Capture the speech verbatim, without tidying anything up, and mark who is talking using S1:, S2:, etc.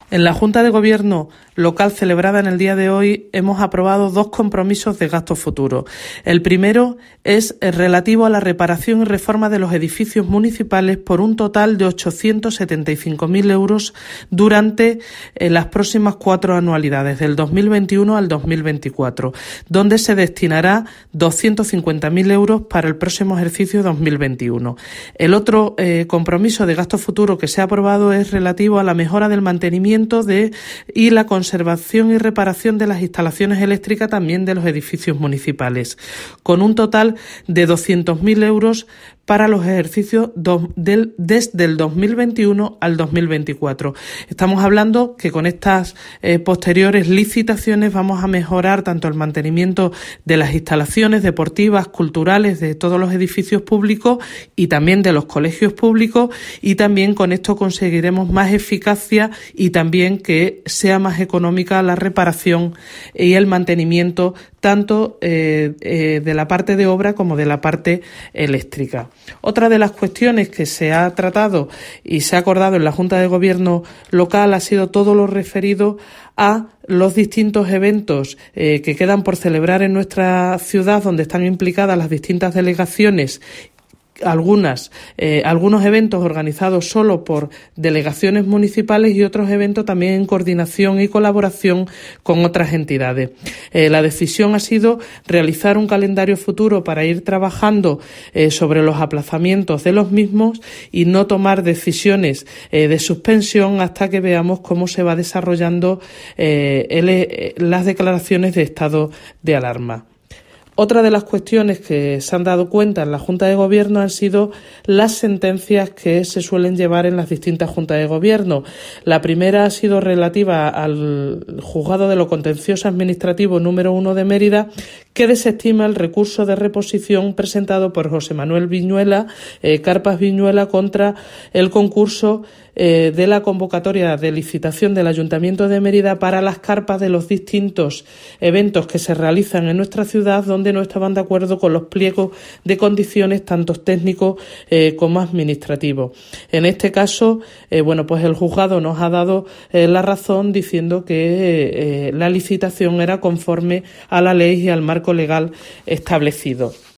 S1: En la Junta de Gobierno local celebrada en el día de hoy hemos aprobado dos compromisos de gasto futuro. El primero es relativo a la reparación y reforma de los edificios municipales por un total de ochocientos setenta y cinco mil euros durante eh, las próximas cuatro anualidades, del dos mil veintiuno al dos mil veinticuatro, donde se destinará doscientos cincuenta mil euros para el próximo ejercicio dos mil veintiuno. El otro eh, compromiso de gasto futuro que se ha aprobado es relativo a la mejora del mantenimiento de y la conservación y reparación de las instalaciones eléctricas también de los edificios municipales, con un total de doscientos mil euros para los ejercicios do, del, desde el dos mil veintiuno al dos mil veinticuatro. Estamos hablando que con estas eh, posteriores licitaciones vamos a mejorar tanto el mantenimiento de las instalaciones deportivas, culturales, de todos los edificios públicos y también de los colegios públicos, y también con esto conseguiremos más eficacia y también que sea más económica la reparación y el mantenimiento tanto eh, eh, de la parte de obra como de la parte eléctrica. Otra de las cuestiones que se ha tratado y se ha acordado en la Junta de Gobierno local ha sido todo lo referido a los distintos eventos eh, que quedan por celebrar en nuestra ciudad, donde están implicadas las distintas delegaciones. Algunas, eh, algunos eventos organizados solo por delegaciones municipales y otros eventos también en coordinación y colaboración con otras entidades. Eh, la decisión ha sido realizar un calendario futuro para ir trabajando eh, sobre los aplazamientos de los mismos y no tomar decisiones eh, de suspensión hasta que veamos cómo se va desarrollando eh, el, eh, las declaraciones de estado de alarma. Otra de las cuestiones que se han dado cuenta en la Junta de Gobierno han sido las sentencias que se suelen llevar en las distintas Juntas de Gobierno. La primera ha sido relativa al Juzgado de lo Contencioso Administrativo número uno de Mérida, que desestima el recurso de reposición presentado por José Manuel Viñuela, eh, Carpas Viñuela, contra el concurso eh, de la convocatoria de licitación del Ayuntamiento de Mérida para las carpas de los distintos eventos que se realizan en nuestra ciudad, donde no estaban de acuerdo con los pliegos de condiciones, tanto técnicos eh, como administrativos. En este caso, eh, bueno, pues el juzgado nos ha dado eh, la razón diciendo que eh, la licitación era conforme a la ley y al marco legal establecido.